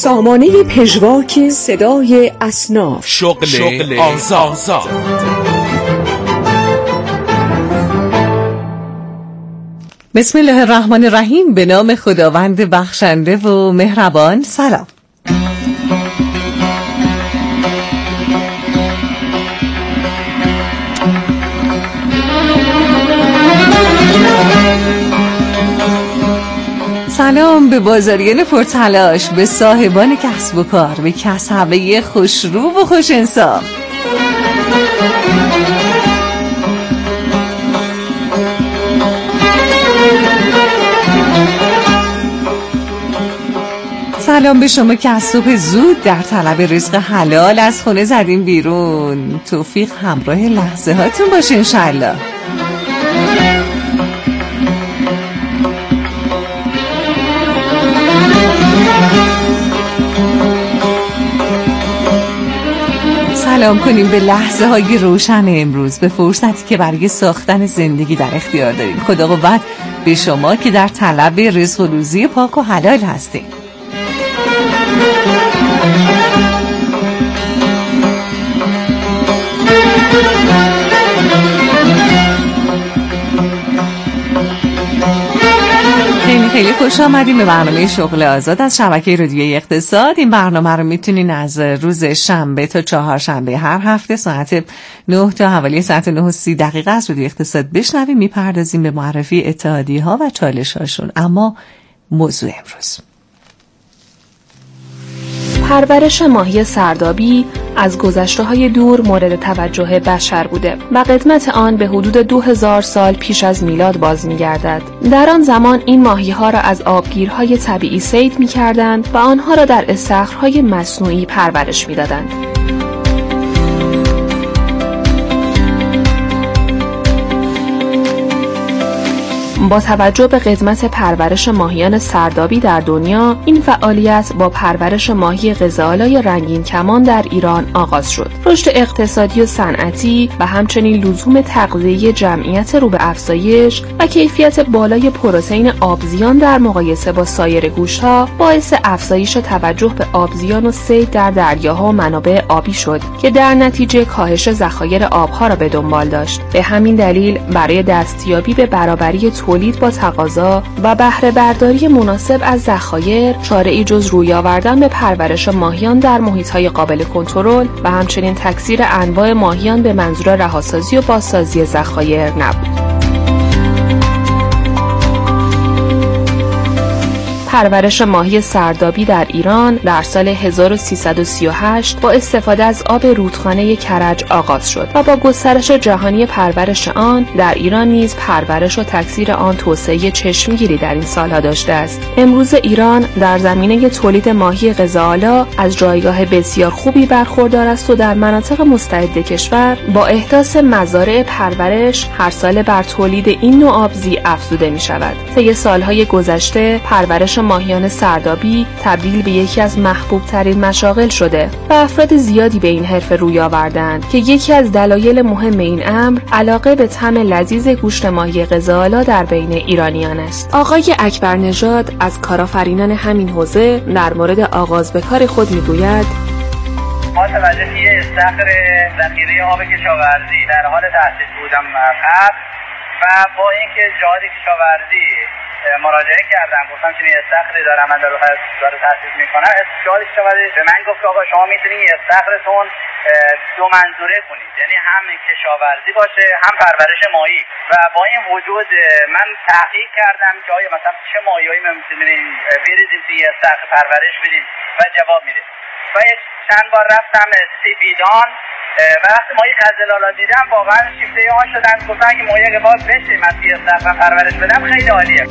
سامانه پژواک صدای اصناف، شغل آزاد. بسم الله الرحمن الرحیم. به نام خداوند بخشنده و مهربان. سلام. سلام به بازاریان پرتلاش، به صاحبان کسب و کار، به کسبه خوشرو و خوش انصاف. سلام به شما که از صبح زود در طلب رزق حلال از خونه زدین بیرون. توفیق همراه لحظه هاتون باشه انشالله. سلام کنیم به لحظه های روشن امروز، به فرصتی که برای ساختن زندگی در اختیار داریم. خدا قوت به شما که در طلب رزق و روزی پاک و حلال هستید. خیلی خوش آمدیم به برنامه شغل آزاد از شبکه رادیویی اقتصاد. این برنامه رو میتونین از روز شنبه تا چهارشنبه هر هفته ساعت 9 تا حوالی ساعت 9:30 از رادیو اقتصاد بشنویم. میپردازیم به معرفی اتحادیه‌ها و چالش‌هاشون. اما موضوع امروز پرورش ماهی سردابی از گذشته‌های دور مورد توجه بشر بوده و قدمت آن به حدود 2000 سال پیش از میلاد باز می‌گردد. در آن زمان این ماهی‌ها را از آبگیرهای طبیعی صید می‌کردند و آنها را در استخرهای مصنوعی پرورش می‌دادند. با توجه به قدمت پرورش ماهیان سردابی در دنیا، این فعالیت با پرورش ماهی قزل‌آلای رنگین کمان در ایران آغاز شد. رشد اقتصادی و صنعتی و همچنین لزوم تغذیه جمعیت رو به افزایش و کیفیت بالای پروتئین آبزیان در مقایسه با سایر گوشت‌ها باعث افزایش توجه به آبزیان و صید در دریاها و منابع آبی شد که در نتیجه کاهش ذخایر آبها را به دنبال داشت. به همین دلیل برای دستیابی به برابری تولید با تقاضا و بهره برداری مناسب از ذخایر، چاره‌ای جز روی آوردن به پرورش ماهیان در محیط‌های قابل کنترل و همچنین تکثیر انواع ماهیان به منظور رهاسازی و بازسازی ذخایر نبود. پرورش ماهی سردابی در ایران در سال 1338 با استفاده از آب رودخانه کرج آغاز شد و با گسترش جهانی پرورش آن در ایران نیز پرورش و تکثیر آن توسعه چشمگیری در این سالها داشته است. امروز ایران در زمینه تولید ماهی قزل‌آلا از جایگاه بسیار خوبی برخوردار است و در مناطق مستعد کشور با احداث مزارع پرورش هر ساله بر تولید این نوع آبزی افزوده می شود. طی سالهای گذشته پرورش ماهیان سردابی تبدیل به یکی از محبوب ترین مشاغل شده و افراد زیادی به این حرفه روی آوردند که یکی از دلایل مهم این امر علاقه به طعم لذیذ گوشت ماهی قزل‌آلا در بین ایرانیان است. آقای اکبر نژاد از کارآفرینان همین حوزه در مورد آغاز به کار خود میگوید: ما توجه یه استخر ذخیره آب کشاورزی در حال تأسیس بودم قبل و با اینکه جهاد کشاورزی مراجعه کردم، گفتم که این استخری دارم من داره تأسیس میکنم. جهاد کشاورزی به من گفت آقا شما میتونید این استخرتون دو منظوره کنید، یعنی هم کشاورزی باشه هم پرورش ماهی. و با این وجود من تحقیق کردم که آیا مثلا چه ماهیایی ما میتونیم بریزیم توی استخر پرورش بدیم و جواب میده. و چند بار رفتم سپیدان و وقتی ماهی قزل‌آلا دیدم واقعا شیفته آن شدن، گفتن که ماهی اگه باز بشه من توی استخر پرورش بدم خیلی عالیه.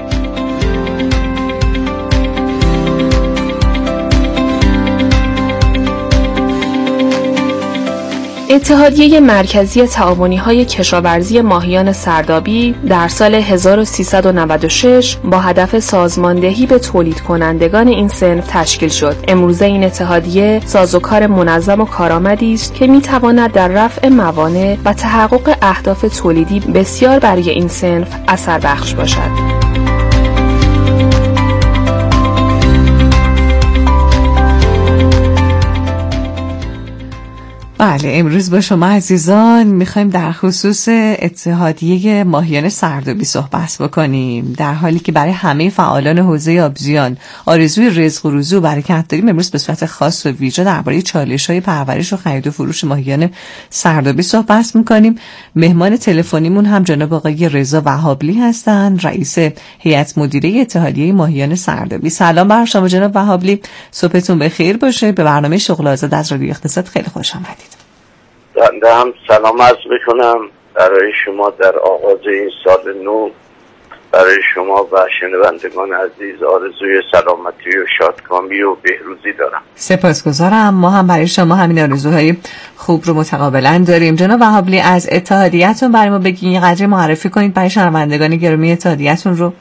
اتحادیه مرکزی تعاونی‌های کشاورزی ماهیان سردابی در سال 1396 با هدف سازماندهی به تولید کنندگان این صنف تشکیل شد. امروزه این اتحادیه سازوکار منظم و کارآمدی است که می‌تواند در رفع موانع و تحقق اهداف تولیدی بسیار برای این صنف اثر بخش باشد. بله، امروز با شما عزیزان میخوایم در خصوص اتحادیه ماهیان سردابی صحبت بکنیم، در حالی که برای همه فعالان حوزه آبزیان آرزوی رزق و روزی و برکت داریم. امروز به صورت خاص و ویژه درباره چالش‌های پرورش و خرید و فروش ماهیان سردابی صحبت میکنیم. مهمان تلفنیمون هم جناب آقای رضا وهابلی هستند، رئیس هیئت مدیره اتحادیه ماهیان سردابی. سلام بر شما جناب وهابلی، صبحتون بخیر باشه. به برنامه شغل آزاد از رادیو اقتصاد خیلی خوش آمدید. بنده هم سلام عرض میکنم برای شما در آغاز این سال نو. برای شما و شنوندگان عزیز آرزوی سلامتی و شادکامی و بهروزی دارم. سپاسگزارم. ما هم برای شما همین آرزوهای خوب رو متقابلا داریم. جناب وهابلی، از اتحادیه‌تون برای ما بگین، یه قدری معرفی کنید برای شنوندگان گرامی اتحادیه‌تون رو.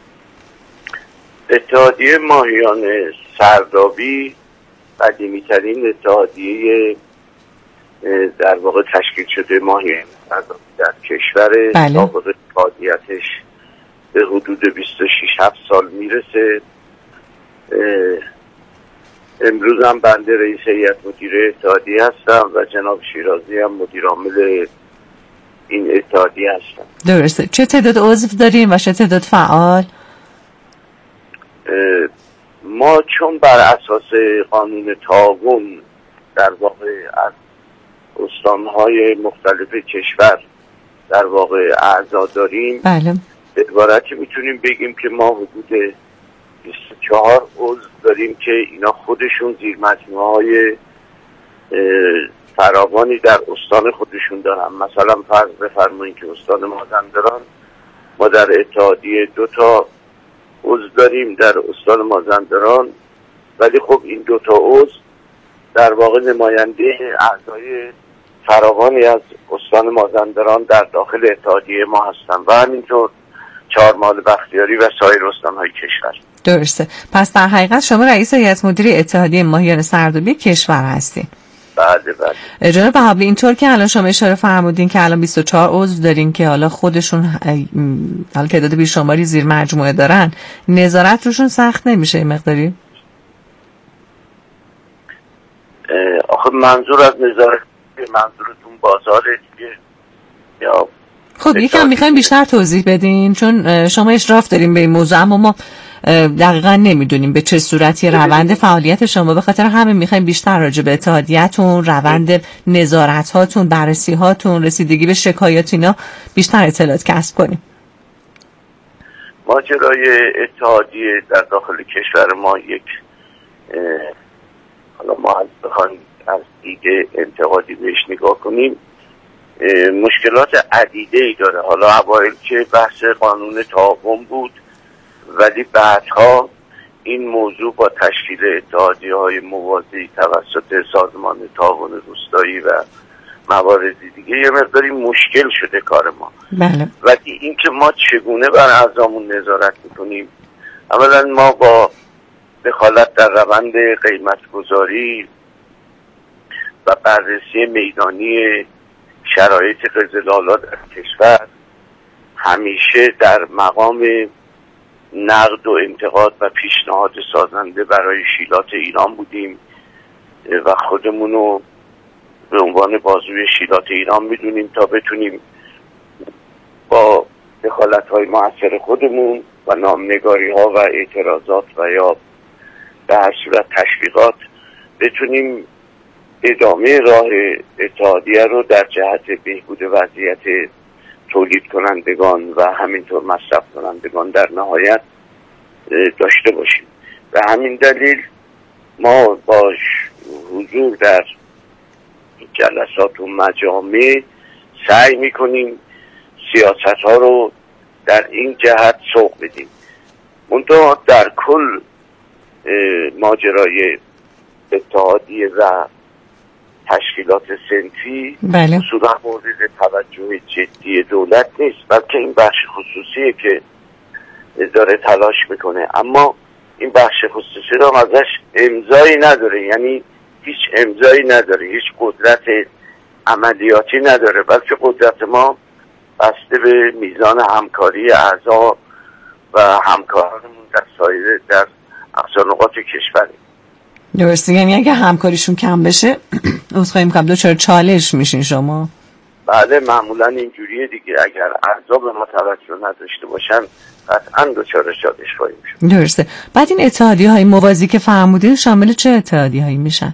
اتحادیه ماهیان سردابی قدیمی‌ترین اتحادیه در واقع تشکیل شده ماهیان سردابی در کشور. سابقه فعالیتش به حدود 26-7 سال میرسه. امروز هم بنده رئیس هیئت مدیره اتحادیه هستم و جناب شیرازی هم مدیر عامل این اتحادیه هستم. درسته. چه تعداد عضو داریم و چه تعداد فعال؟ ما چون بر اساس قانون تعاون در واقع از استانهای مختلف کشور در واقع اعضا داریم، بله، به عبارتی میتونیم بگیم که ما حدود 24 عضو داریم که اینا خودشون زیر مجموعه‌های فراوانی در استان خودشون دارن. مثلا فرض بفرمایید که استان مازندران ما در اتحادیه 2 تا عضو داریم در استان مازندران، ولی خب این 2 تا عضو در واقع نماینده اعضای فراوانی از استان مازندران در داخل اتحادیه ما هستن و همینطور چهارمحال بختیاری و سایر استان‌های کشور. درسته. پس در حقیقت شما رئیس هیئت مدیره اتحادیه ماهیان سردابی کشور هستین. بله بله. جناب وهابلی، اینطور که الان شما اشاره فرمودین که الان 24 عضو دارین که حالا خودشون حالا تعداد بیشماری زیر مجموعه دارن، نظارت روشون سخت نمیشه این مقداری؟ آخه منظور از نظارت منظورتون بازاره دیگه یا؟ خب یکم میخوایم بیشتر توضیح بدین، چون شما اشراف داریم به این موضوع اما ما دقیقا نمیدونیم به چه صورتی روند فعالیت شما. به خاطر همین میخوایم بیشتر راجع به اتحادیه‌تون، روند نظارت هاتون، بررسی هاتون، رسیدگی به شکایات اینا بیشتر اطلاعات کسب کنیم. ماجرای اتحادیه در داخل کشور ما یک حالا ما بخوایم از دید انتقادی بهش نگاه کنیم مشکلات عدیده‌ای داره. حالا اوایل که بحث قانون تعاون بود، ولی بعدها این موضوع با تشکیل اتحادیه‌های موازی توسط سازمان تعاون روستایی و مواردی دیگه یه مقداری مشکل شده کار ما. بله. ولی این که ما چگونه بر اعضامون نظارت میکنیم، اولا ما با دخالت در روند قیمتگذاری و بررسی میدانی شرایط قزل‌آلا در کشور همیشه در مقام نقد و انتقاد و پیشنهاد سازنده برای شیلات ایران بودیم و خودمونو به عنوان بازوی شیلات ایران میدونیم تا بتونیم با دخالت‌های مؤثر خودمون و نامنگاری‌ها و اعتراضات و یا به هر صورت تشویقات بتونیم ادامه راه اتحادیه رو در جهت بهبود وضعیت تولید کنندگان و همینطور مصرف کنندگان در نهایت داشته باشیم. به همین دلیل ما با حضور در جلسات و مجامع سعی میکنیم سیاست ها رو در این جهت سوق بدیم. منتها در کل ماجرای اتحادیه و تشکیلات صنفی اصولا مورد توجه جدی دولت نیست، بلکه این بخش خصوصیه که داره تلاش میکنه، اما این بخش خصوصی رو ازش امضایی نداره، یعنی هیچ امضایی نداره، هیچ قدرت عملیاتی نداره، بلکه قدرت ما بسته به میزان همکاری اعضا و همکارانمون در سایر در اقصا نقاط کشوره. درسته، یعنی اگه همکاریشون کم بشه عذرخواهی میکنم دوچار چالش میشین شما؟ بله معمولا اینجوریه دیگه، اگر اعضا به ما توجه نداشته باشن قطعا دوچار چالش خواهیم شد. درسته. بعد این اتحادیه‌های موازی که فرمودین شامل چه اتحادیه‌هایی میشن؟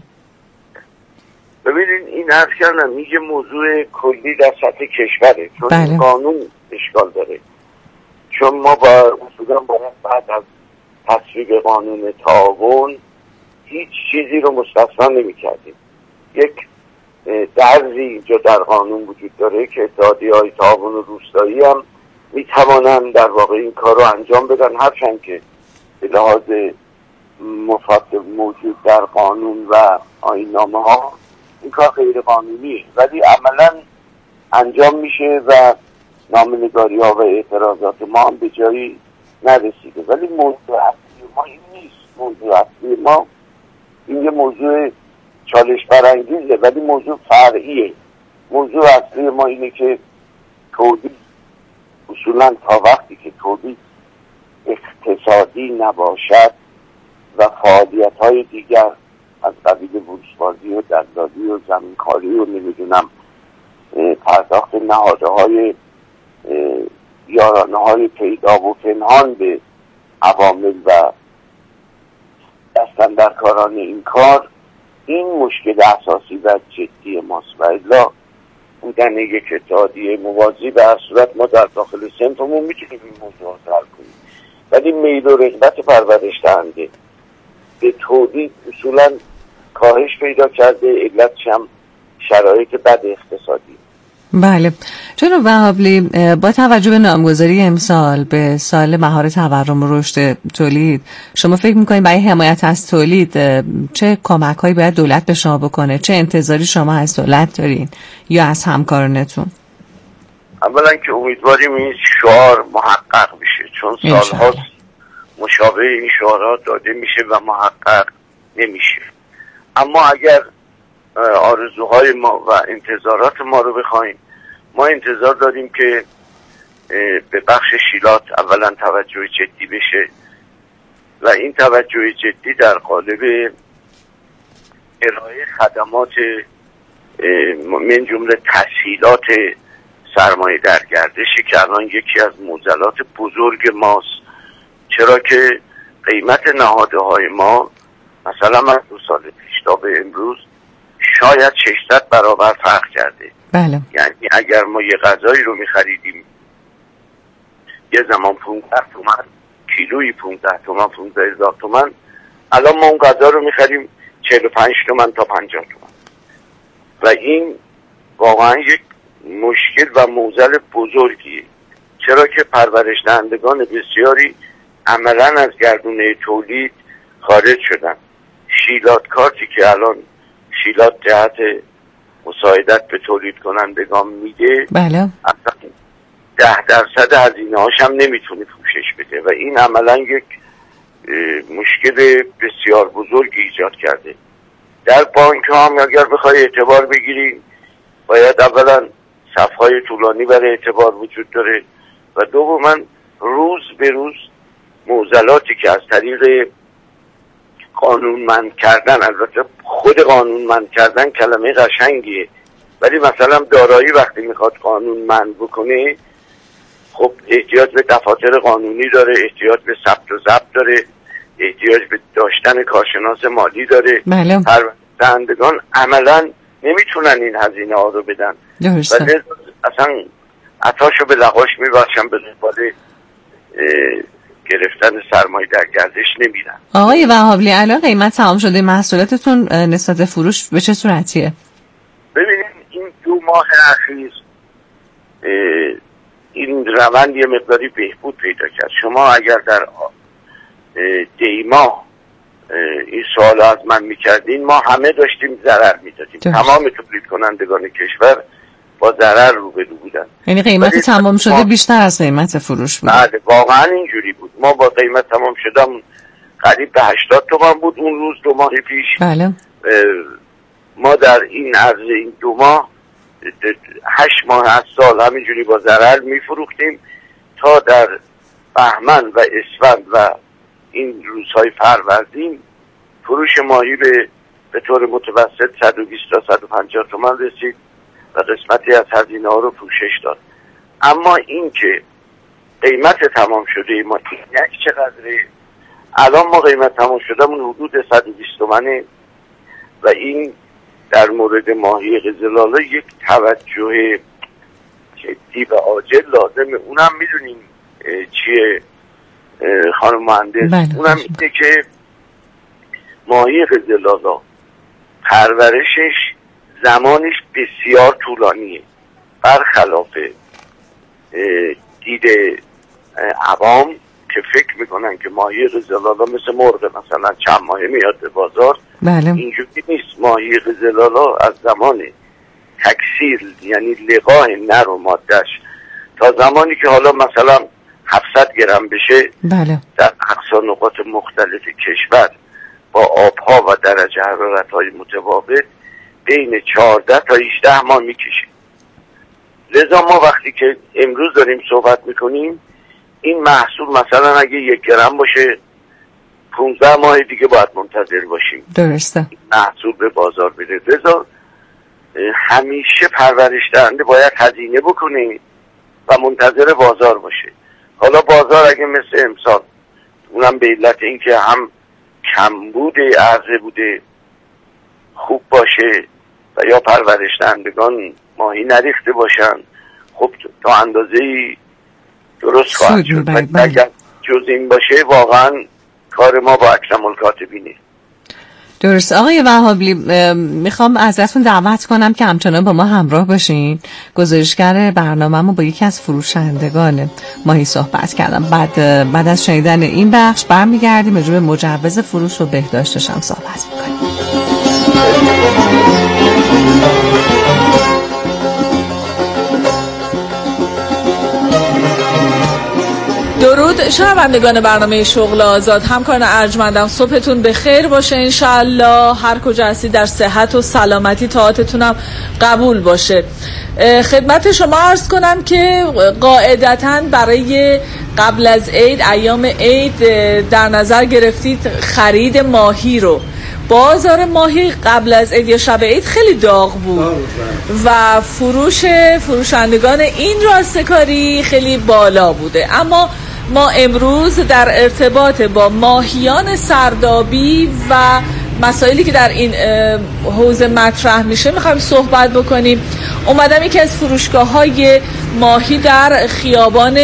ببینید این عرض کردم یه موضوع کلی در سطح کشوره، چون بله. قانون اشکال داره، چون ما با اصولا باید بعد از تصویب قانون تعاون هیچ چیزی رو مستثنا نمی کردیم. یک درزی اینجا در قانون وجود داره که اتحادیه‌های تعاون و روستایی هم می توانن در واقع این کار رو انجام بدن، هرچند که به لحاظ مفاد موجود در قانون و آیین‌نامه ها این کار غیر قانونیه، ولی عملا انجام میشه و نامه‌نگاری ها و اعتراضات ما هم به جایی نرسیده. ولی موضوع اصلی ما این نیست. موضوع اصلی ما این یه موضوع چالش برانگیزه ولی موضوع فرعیه. موضوع اصلی ما اینه که تولید اصولا تا وقتی که تولید اقتصادی نباشد و فعالیت های دیگر از قبیل بورس‌بازی و دلالی و زمینکاری و نمیدونم پرداخت نهاده های یارانه های پیدا و پنهان به عوامل و دستاندرکاران این کار، این مشکل اساسی و جدی ماست و الا بودن یک اتحادیه موازی به هر صورت ما در داخل صنفمون میتونیم این موضوع رو حل کنیم، ولی میل و رغبت پرورش دهنده به تولید اصولا کاهش پیدا کرده، علتش هم شرایط بد اقتصادی. بله. جناب وهابلی، با توجه به نامگذاری امسال به سال مهار تورم و رشد تولید، شما فکر میکنید برای حمایت از تولید چه کمک‌هایی باید دولت به شما بکنه؟ چه انتظاری شما از دولت دارین یا از همکارانتون؟ اولا که امیدواریم این شعار محقق بشه، چون سال‌هاست مشابه این شعارات داده میشه و محقق نمیشه. اما اگر آرزوهای ما و انتظارات ما رو بخوایم، ما انتظار داریم که به بخش شیلات اولا توجه جدی بشه و این توجه جدی در قالب ارائه خدمات من جمله تسهیلات سرمایه در گردشی که الان یکی از معضلات بزرگ ماست، چرا که قیمت نهاده های ما مثلا از 2 سال پیش تا به امروز شاید 600 برابر فرق کرده. بله. یعنی اگر ما یه غذایی رو می‌خریدیم یه زمان 15 تومن، کیلویی 15 تومن، 15,000 تومن، الان ما اون غذا رو می‌خریم 45 تومن تا 50 تومن و این واقعا یک مشکل و معضل بزرگیه، چرا که پرورش دهندگان بسیاری عملاً از گردونه تولید خارج شدن. شیلات کارتی که الان شیلات جهت مساعدت به تولید کنندگان میده، بله، اصلا 10% هزینه هاش هم نمیتونه پوشش بده و این عملا یک مشکل بسیار بزرگی ایجاد کرده. در بانک ها هم اگر بخوای اعتبار بگیری باید اولا صفهای طولانی برای اعتبار وجود داره و دوما روز به روز معضلاتی که از طریق قانونمند کردن، البته خود قانونمند کردن کلمه قشنگیه ولی مثلا دارایی وقتی میخواد قانونمند بکنه خب احتیاج به دفاتر قانونی داره، احتیاج به ثبت و ضبط داره، احتیاج به داشتن کارشناس مالی داره. بله. پروندگان عملا نمیتونن این هزینه ها رو بدن و اصلا عطاشو به لغاش میبخشن، به دنبال گرفتن سرمایه در گردش نمیرن. آقای وهابلی، الان قیمت تمام شده محصولاتتون نسبت فروش به چه صورتیه؟ ببینید این 2 ماه اخیر این روند یه مقداری بهبود پیدا کرد. شما اگر در دیما این سوال از من میکردین، ما همه داشتیم ضرر میدادیم، تمام تولید کنندگان کشور با ضرر روبرو بودن. یعنی قیمت تمام شده بیشتر از قیمت فروش بود؟ بله واقعا اینجوری بود. ما با قیمت تمام شدم قریب به 80 تومن بود اون روز 2 ماه پیش. بله. ما در این عرض این 2 ماه 8 ماه از سال همینجوری با ضرر میفروختیم تا در بهمن و اسفند و این روزهای فروردین فروش ماهی به طور متوسط 120 تا 150 تومان رسید و قسمتی از هزینه ها رو پوشش داد. اما این که قیمت تمام شده ما یک چقدره، الان ما قیمت تمام شدهمون حدود 120 تومنه و این در مورد ماهی قزلالا یک توجه جدی و عاجل لازمه. اونم میدونیم چیه خانم مهندس؟ اونم اینه که ماهی قزلالا پرورشش زمانش بسیار طولانیه، برخلاف دید عوام که فکر میکنن که ماهی قزلالا مثل مرغ مثلا چند ماهه میاد به بازار. بله. اینجوری نیست. ماهی قزلالا از زمان تکثیر یعنی لقاح نر و مادهش تا زمانی که حالا مثلا 700 گرم بشه، بله، در اقصا نقاط مختلف کشور با آبها و درجه حرارت‌های متفاوت بین 14 تا 18 ماه میکشه. لذا ما وقتی که امروز داریم صحبت میکنیم این محصول مثلا اگه 1 گرم باشه 15 ماه دیگه باید منتظر باشیم درسته محصول به بازار بره. لذا همیشه پرورش دهنده باید هزینه بکنه و منتظر بازار باشه. حالا بازار اگه مثل امسال اونم به علت اینکه هم کمبود عرضه بوده خوب باشه و یا پرورش دهندگان ماهی نریخته باشن، خب تا اندازه‌ای درست خواهد شد. اگر جز این باشه واقعا کار ما با اکرم الکاتبینه. درست. آقای وهابلی، میخوام ازتون دعوت کنم که همچنان با ما همراه باشین. گزارشگر برنامه‌مو با یکی از فروشندگان ماهی صحبت کردم. بعد از شنیدن این بخش برمیگردیم راجع به مجوز فروش و بهداشتش هم صحبت میکنیم. درود شنوندگان برنامه شغل آزاد، همکاران ارجمندم، صبحتون بخیر باشه انشالله. هر کجا هستید در صحت و سلامتی، طاعتتونم قبول باشه. خدمت شما عرض کنم که قاعدتاً برای قبل از عید، ایام عید در نظر گرفتید خرید ماهی رو. بازار ماهی قبل از عید یا شب عید خیلی داغ بود و فروشندگان این راستکاری خیلی بالا بوده. اما ما امروز در ارتباط با ماهیان سردابی و مسائلی که در این حوزه مطرح میشه میخوایم صحبت بکنیم. اومدم یکی از فروشگاه‌های ماهی در خیابان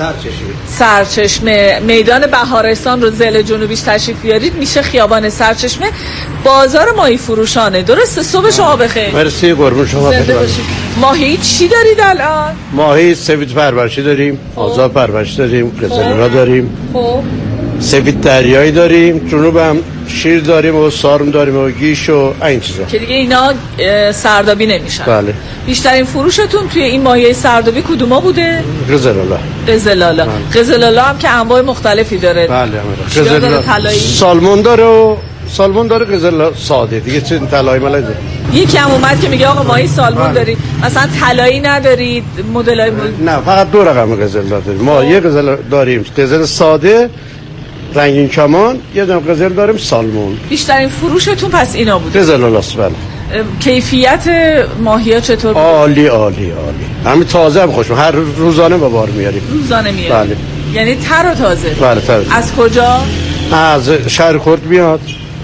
سرچشمه میدان بهارستان رو ضلع جنوبیش تشریف بیارید، میشه خیابان سرچشمه، بازار ماهی فروشانه. درسته؟ صبح شما بخیر. مرسی، قربون شما. بخیر. ماهی چی دارید الان؟ ماهی سفید پرورشی داریم، آزاد پرورشی داریم، قزل‌آلا داریم، سفید دریایی داریم، جنوبم شیر داریم و سارم داریم و گیش و این چیزا که دیگه اینا سردابی نمیشن. بله. بیشترین فروشتون توی این ماهی سردابی کدوما بوده؟ قزل‌آلا. قزل‌آلا هم که انواع مختلفی داره. بله. قزل‌آلا طلایی، سالمون داره و سالمون داره، قزل‌آلا ساده دیگه چه طلایی ملای داره. یکی هم اومد که میگه آقا ماهی سالمون دارید، مثلا طلایی ندارید؟ مدلای نه، فقط 2 رقم قزل‌آلا داریم. ما یه قزل داریم قزل ساده رنگین کمان، یه دونه قزل داریم سالمون. بیشترین فروشتون پس اینا بوده؟ قزل‌آلاست. بله. کیفیت ماهی‌ها چطور بود؟ عالی. همین تازه هم خوشم، هر روزانه به بار میاریم. روزانه میاریم؟ بله. یعنی تر و تازه؟ بله تر. از کجا؟ از شهر کرد میاد،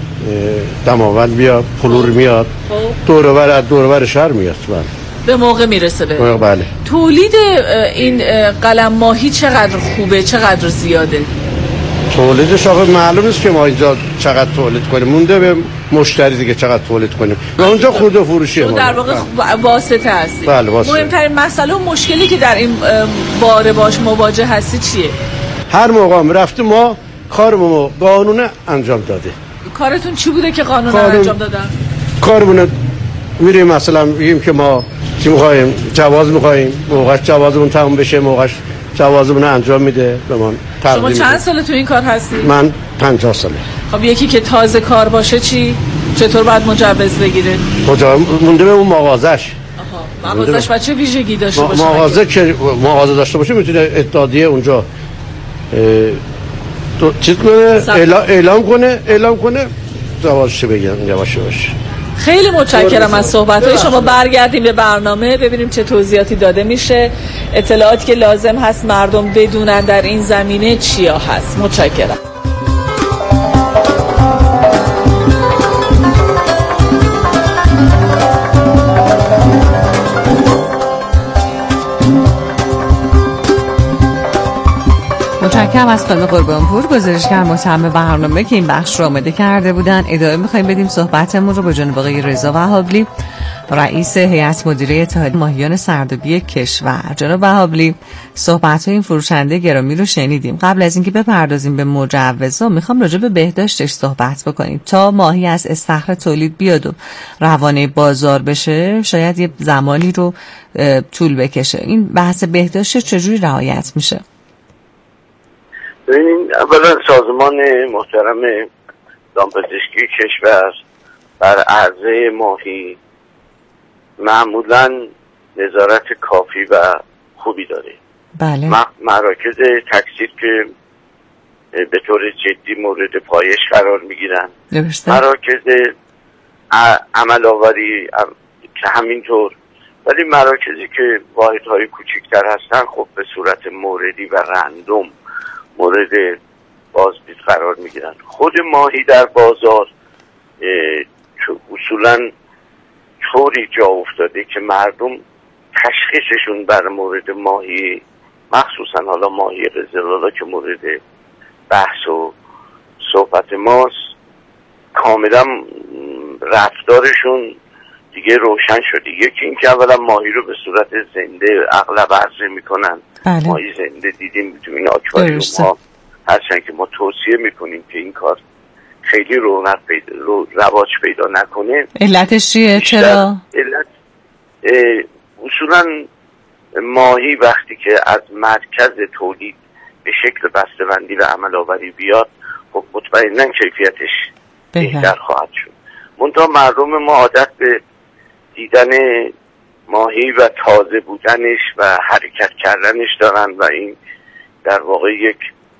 دماوند میاد، پلور میاد، دور و بر شهر میاد. بله. به موقع میرسه به. بله. تولید این قلم ماهی چقدر خوبه، چقدر زیاده؟ تولیدش آقا معلوم نیست که ما اینجا چقدر تولید کنیم، مونده به مشتری دیگه چقدر تولید کنیم و اونجا خود و فروشیه ما در واقع واسطه هستی. بله واسطه. مهمترین مسئله و مشکلی که در این باره باش مواجه هستی چیه؟ هر موقع هم رفتیم ما کارمون قانونه انجام داده. کارتون چی بوده که قانون انجام دادن؟ کارمون میریم مثلا میگیم که ما چی می‌خوایم، جواز می‌خوایم، موقعش جوازمون تموم بشه، موقعش جوازمون انجام میده به ما. شما چند ساله تو این کار هستی؟ من 50 ساله. خب یکی که تازه کار باشه چطور باید مجوز بگیره؟ مونده به اون مغازش. مغازش چه ویژگی داشته باشه؟ مغازه داشته باشه میتونه اتحادیه اونجا چیز کنه، اعلام کنه دوازش بگم یواش یواش. خیلی متشکرم از صحبت‌های شما. برگردیم به برنامه ببینیم چه توضیحاتی داده میشه، اطلاعاتی که لازم هست مردم بدونن در این زمینه چیا هست. متشکرم. متشکرم از خانم قربانپور، گزارشگر متهم برنامه که این بخش رو آماده کرده بودن. ادامه می‌خوایم بدیم صحبتمون رو با جناب آقای رضا وهابلی، رئیس هیئت مدیره اتحادیه ماهیان سردابی کشور. جناب وهابلی، صحبت‌های این فروشنده گرامی رو شنیدیم. قبل از اینکه بپردازیم به مجوزها، می‌خوام راجع به بهداشتش صحبت بکنیم. تا ماهی از استخر تولید بیاد و روانه بازار بشه، شاید یه زمانی رو طول بکشه. این بحث بهداشت چجوری رعایت میشه؟ ببینید، اولا سازمان محترم دامپزشکی کشور بر عرضه ماهی معمولا نظارت کافی و خوبی داره. بله. مراکز تکثیر که به طور جدی مورد پایش قرار میگیرن، مراکز عمل‌آوری که همینطور، ولی مراکزی که واحدهای کوچکتر هستن خب به صورت موردی و رندوم مورد بازدید قرار میگیرن. خود ماهی در بازار اصولا طوری جا افتاده که مردم تشخیصشون بر مورد ماهی، مخصوصا حالا ماهی قزلالا که مورد بحث و صحبت ماست، کاملا رفتارشون دیگه روشن شده. یکی این که اولا ماهی رو به صورت زنده اغلب عرضه میکنن. بله. ماهی زنده دیدیم تو این آکواریوم ها، هرچند که ما توصیه میکنیم که این کار خیلی رواج پیدا نکنه. علتش چیه؟ چرا؟ علت اصولا ماهی وقتی که از مرکز تولید به شکل بسته‌بندی و عمل‌آوری بیاد، خب مطمئنا کیفیتش بهتر خواهد شد. منتها مردم ما عادت به دیدن ماهی و تازه بودنش و حرکت کردنش دارن و این در واقع یک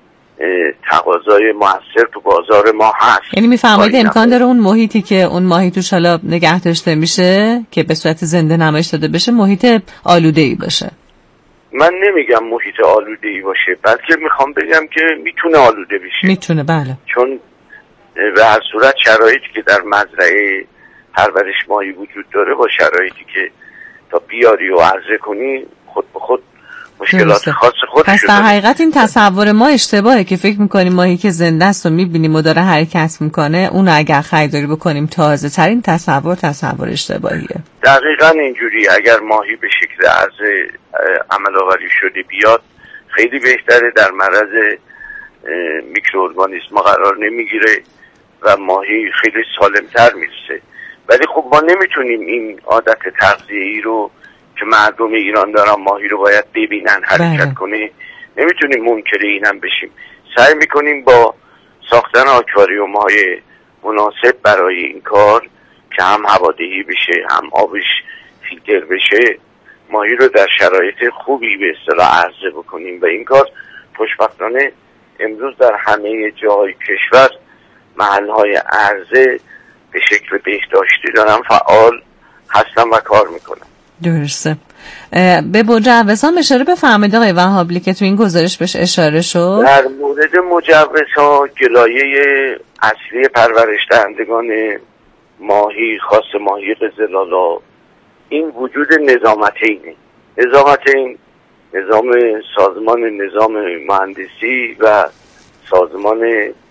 تقاضای موثر تو بازار ما هست. یعنی میفرمایید امکان داره اون محیطی که اون ماهی توش حالا نگه داشته میشه که به صورت زنده نمایش داده بشه محیط آلوده‌ای باشه؟ من نمیگم محیط آلوده‌ای باشه، بلکه میخوام بگم که میتونه آلوده بشه. میتونه، بله. چون به هر صورت شرایطی که در مزرعه پرورش ماهی وجود داره با شرایطی که تا بیاری و عرضه کنی خود به خود مشکلات خاص خودش داره. پس در حقیقت این تصور ما اشتباهه که فکر میکنیم ماهی که زنده است و میبینیم و داره حرکت میکنه اون اگر خریداری بکنیم تازه ترین تصور اشتباهیه. دقیقاً اینجوری. اگر ماهی به شکل عرضه عمل‌آوری شده بیاد خیلی بهتره، در معرض میکروارگانیسم قرار نمیگیره و ماهی خیلی سالمتر میرسه. ولی خب ما نمیتونیم این عادت تغذیه‌ای رو که مردم ایران دارن ماهی رو باید ببینن حرکت کنه، نمیتونیم منکر اینم بشیم. سعی میکنیم با ساختن آکواریوم‌های مناسب برای این کار که هم هوادهی بشه هم آبش فیلتر بشه، ماهی رو در شرایط خوبی به اصطلاح عرضه بکنیم و این کار خوشبختانه امروز در همه جای کشور محل‌های عرضه به شکل بهداشتی دارن فعال هستن و کار میکنن. درسته. به مجوزها اشاره بفرمایید آقای وهابلی که تو این گزارش بهش اشاره شد. در مورد مجوزها گلایه اصلی پرورش دهندگان ماهی خاص ماهی قزلالا این وجود نظامتینه. نظامتین نظام سازمان نظام مهندسی و سازمان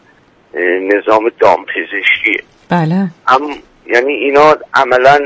نظام دامپزشکیه. بله. یعنی اینا عملاً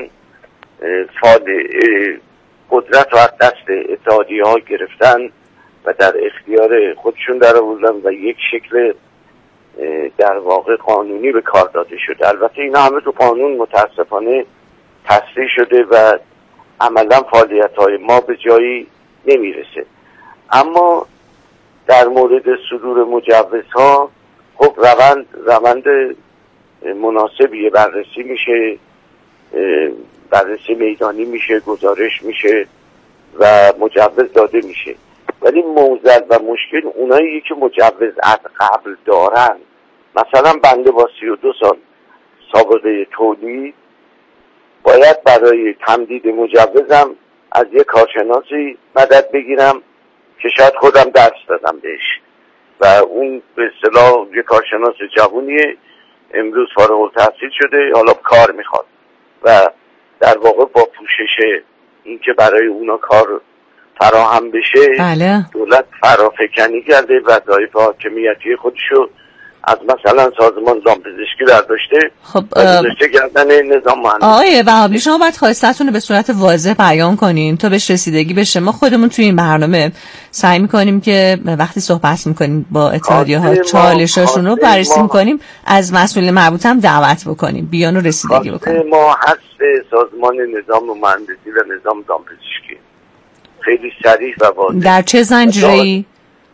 قدرت رو از دست اتحادیه ها گرفتن و در اختیار خودشون در آوردن و یک شکل در واقع قانونی به کار داده شده. البته اینا همه تو قانون متاسفانه تصریح شده و عملا فعالیت های ما به جایی نمیرسه. اما در مورد صدور مجوزها خب روند مناسبیه، بررسی میشه، بررسی میدانی میشه، گزارش میشه و مجوز داده میشه. ولی معضل و مشکل اونایی که مجوز از قبل دارن، مثلا بنده با 32 سال سابقه تولید باید برای تمدید مجوزم از یک کارشناسی مدد بگیرم که شاید خودم درس دادم بهش و اون به اصطلاح یک کارشناس جوونیه، امروز فارغ التحصیل شده، حالا کار میخواد و در واقع با پوشش این که برای اونا کار فراهم بشه بله. دولت فرافکنی کرده وظایف حاکمیتی خودشو از مثلا سازمان دامپزشکی برداشته خب گذاشته گردن نظام مهندسی. آقای وهابلی شما باید خواستتون رو به صورت واضح بیان کنین تا بهش رسیدگی بشه. ما خودمون توی این برنامه سعی میکنیم که وقتی صحبت میکنیم با اتحادیه‌ها چالشاشون رو بررسی میکنیم، از مسئول مربوط هم دعوت بکنیم بیان رو رسیدگی بکنیم. ما حذف سازمان نظام مهندسی و نظام دامپزشکی خیلی صریح و واضح. در چه زنجیره‌ای؟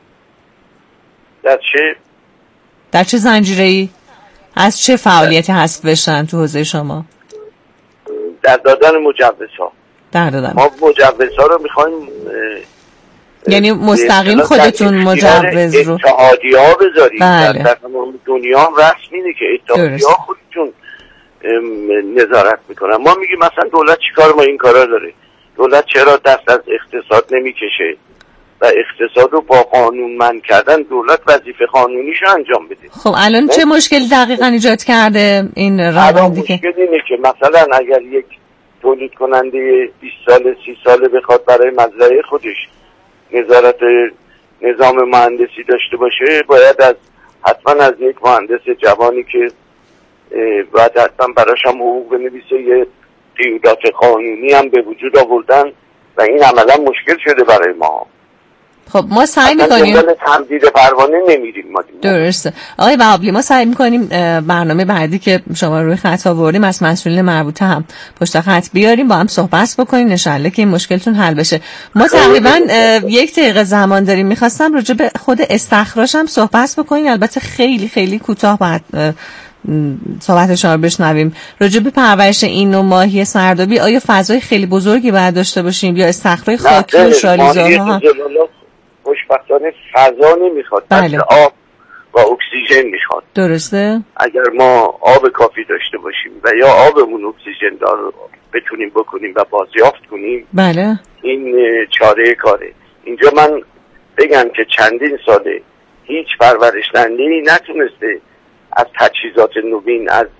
در چه زنجیره‌ای؟ از چه فعالیتی حذف بشن تو حوزه شما؟ در دادن مجوزها. در دادن. ما مجوزها رو میخوایم یعنی مستقیم خودتون مجوز رو اتحادیه‌ها بذارید. بله. در تمام دنیا هم رسم اینه که اتحادیه‌ها خودشون نظارت میکنن. ما میگیم مثلا دولت چیکار ما این کارا داره؟ دولت چرا دست از اقتصاد نمیکشه و اقتصاد رو با قانونمند کردن دولت وظیفه قانونیشو انجام بده؟ خب الان چه مشکلی دقیقاً ایجاد کرده این روندی که مشکل اینه که مثلا اگر یک تولید کننده 20 سال 30 ساله بخواد برای مزرعه خودش نظارت نظام مهندسی داشته باشه، باید حتما از یک مهندس جوانی که باید حتما براش هم حقوق بنویسه یه قیودات قانونی هم به وجود آوردن و این عملا مشکل شده برای ما. خب ما سعی می‌کنیم تمدید پروانه نمیریم ما. درسته آقای وهابلی، ما سعی می‌کنیم برنامه بعدی که شما روی خط آوردیم از مسئولین مربوطه هم پشت خط بیاریم، با هم صحبت بکنیم ان شاءالله که این مشکلتون حل بشه. ما تقریبا 1 دقیقه زمان داریم. می‌خواستم راجع به خود استخراج هم صحبت بکنیم، البته خیلی خیلی کوتاه بعد صحبت شما رو بشنویم. راجع به پرورش این نوع ماهی سردابی آیا فضای خیلی بزرگی باید داشته باشیم یا استخراج خاکی و شالیزارها؟ خوشبختانه فضا نمیخواد، بله. آب و اکسیژن میخواد. درسته. اگر ما آب کافی داشته باشیم و یا آبمون اکسیژن دار بتونیم بکنیم و بازیافت کنیم، بله، این چاره کاره. اینجا من بگم که چندین ساله هیچ پرورشدهنده‌ای نتونسته از تجهیزات نوین، از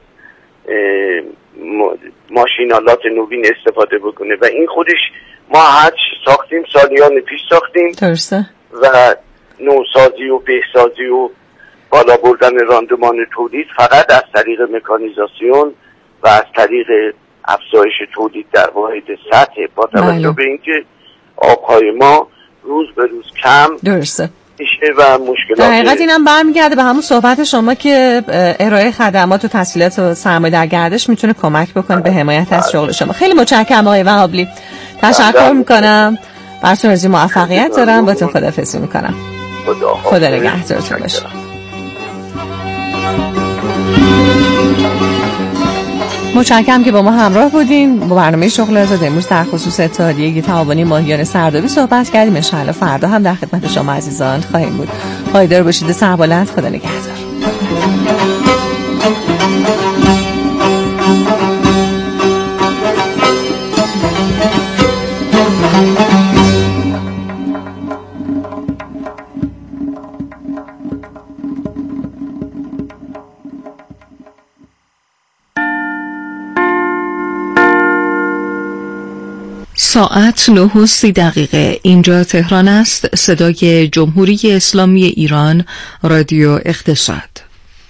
ماشینالات نوین استفاده بکنه و این خودش ما هرچی ساختیم سالیان پیش ساختیم. درسته. و نوسازی و بهسازی و بالا بردن راندمان تولید فقط از طریق مکانیزاسیون و از طریق افزایش تولید در واحد سطح با توجه به اینکه آبهای ما روز به روز کم درسته میشه و مشکلات در حقیقت اینم برمیگرده به همون صحبت شما که ارائه خدمات و تسهیلات و سرمایه در گردش میتونه کمک بکنه به حمایت از شغل شما. خیلی متشکرم آقای وهابلی، تشکر میکنم، براتون آرزوی موفقیت دارم، باتون خداحافظی میکنم. خدا نگهدارتون باشه. متشکرم که با ما همراه بودین. با برنامه شغل آزاد امروز در خصوص اتحادیه تعاونی ماهیان سردابی صحبت کردیم. ان شاءالله فردا هم در خدمت شما عزیزان خواهیم بود. پایدار باشید، سربلند، خدا نگهدار. ساعت 9:30. اینجا تهران است. صدای جمهوری اسلامی ایران، رادیو اقتصاد.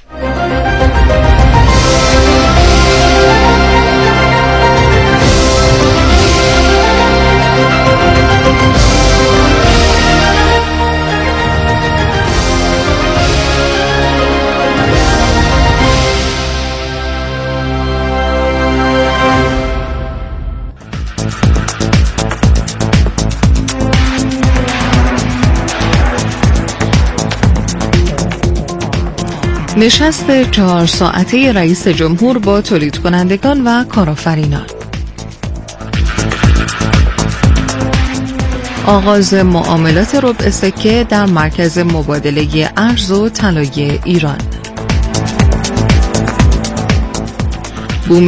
نشست 4 ساعته رئیس جمهور با تولید کنندگان و کارآفرینان. آغاز معاملات ربع سکه در مرکز مبادله ارز و طلای ایران.